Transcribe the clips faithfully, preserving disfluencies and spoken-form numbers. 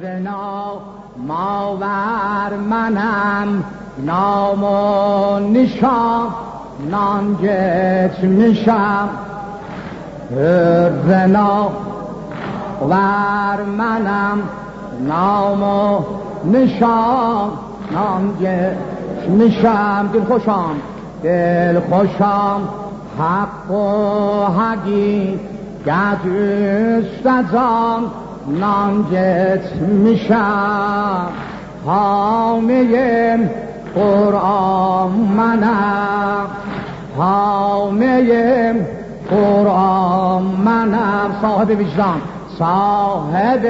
رنا ماور منم نام و نشان نانجت میشم رنا ور منم نام و نشان نانجت میشم دل خوشم دل خوشم حق و حقی گدست از آن نانجت میشم حامه قرآن منم حامه قرآن منم صاحب وجدان صاحب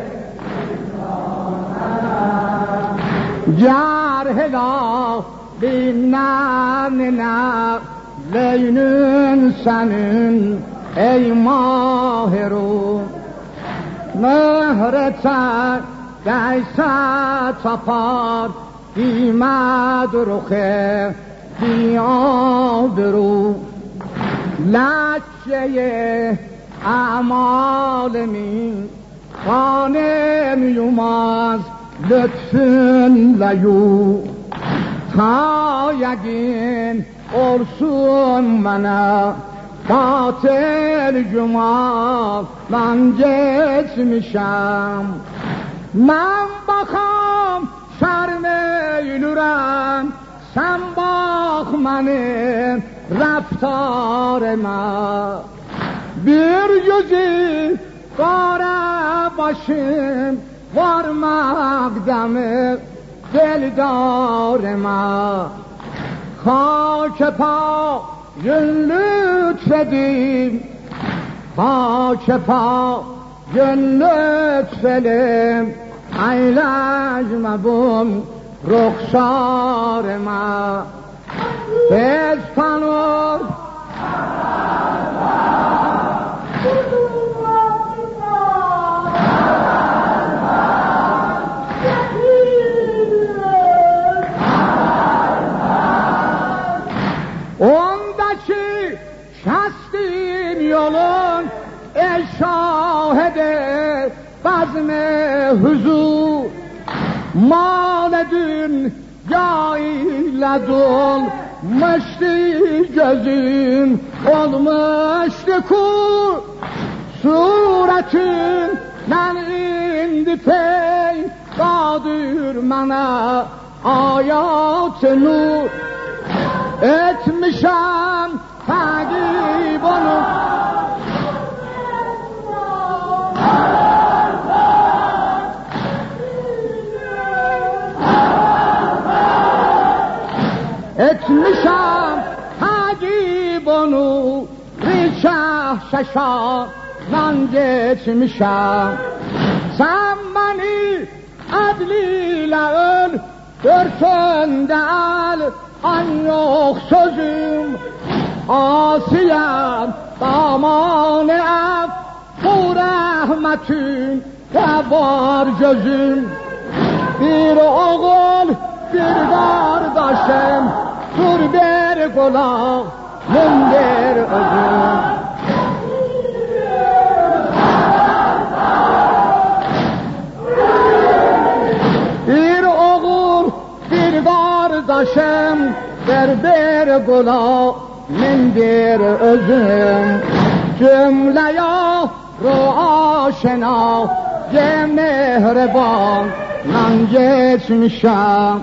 جرح لا بینن نه لینن سنن ای ماه رو مهرتن دیسه تپار دیمد رخه دیاب رو لچه اعمال می خانم یوماز لطفن لیو تا یگین ارسون منه باطل جمال من جت میشم من بخوام شرم ایلورم سم باخ منه رفتار من bir yüzü kara başım varmak demir deldarıma خاک پا ین لطفدیم خاک پا ین لطفدیم ایلج مبون رخسار ما بزپنور ondaki şastın yolun ey şahede bazme huzur maledün ya ile dolmuştu gözün olmuştu kur suretün ben indi pey kadir bana ayat nur etmişem takip onu etmişem takip onu rişah şaşa lan geçmişem sen beni adliyle öl dörtünde al an yok sözüm asiyem daman af bu rahmetün ve var gözüm bir oğul bir kardeşim dur bir kulak mündir özüm bir oğul bir kardeşim berber kula mindir özüm cümleye ruaşena ye mehreban nan geçmişem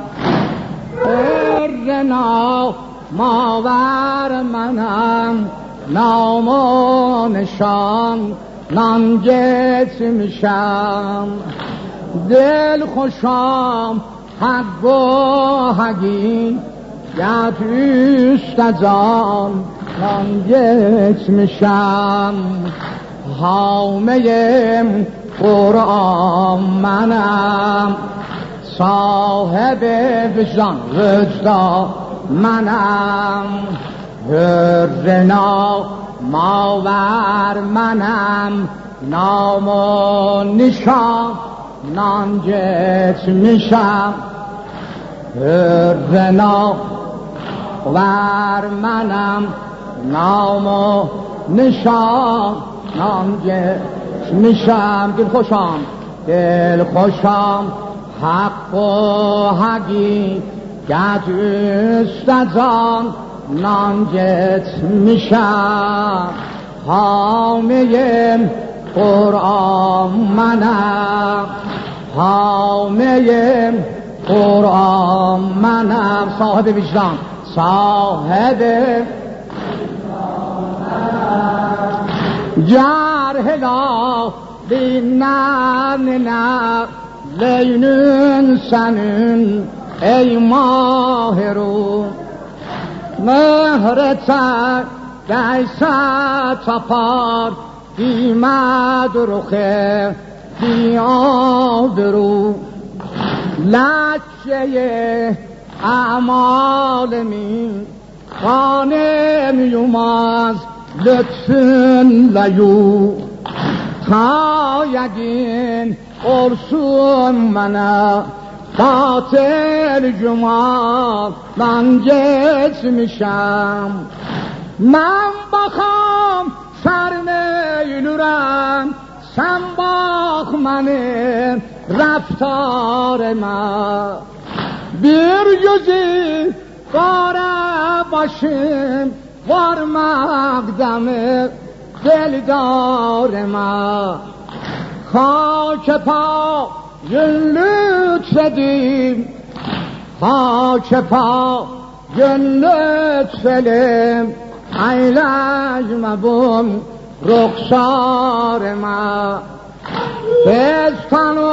errena maver menem nam o nişan nan geçmişem dil خوشم حق و حقی یاد üst از آن من geçmişem حامه قرآن منم صاحب وجدان وجدان منم رنا ماور منم نام و نشان نانجت میشم رنا ور منم نام و نشان نانجت میشم دل خوشم دل خوشم حق و حقیقت است از آن نامجت میشم حامه قرآن منم حامه قرآن منم صاحب وجدان صاحب جرح لا بینن نه لینن سنن ای ماه رو مهرتا گیسا تپار دیمد رخه دیاد رو لکه اعمال می خانم یوماز لطفن لیو تا یگین ارسون منه خاطر جمال من جس میشم من بخوام شرمیلورم سنباخ من رفتار من bir yüzü kara başım varmakdamı deldarıma خاک پا گل لطفدیم خاک پا گل لطفلم ایلج مبون رخسار ما بستان و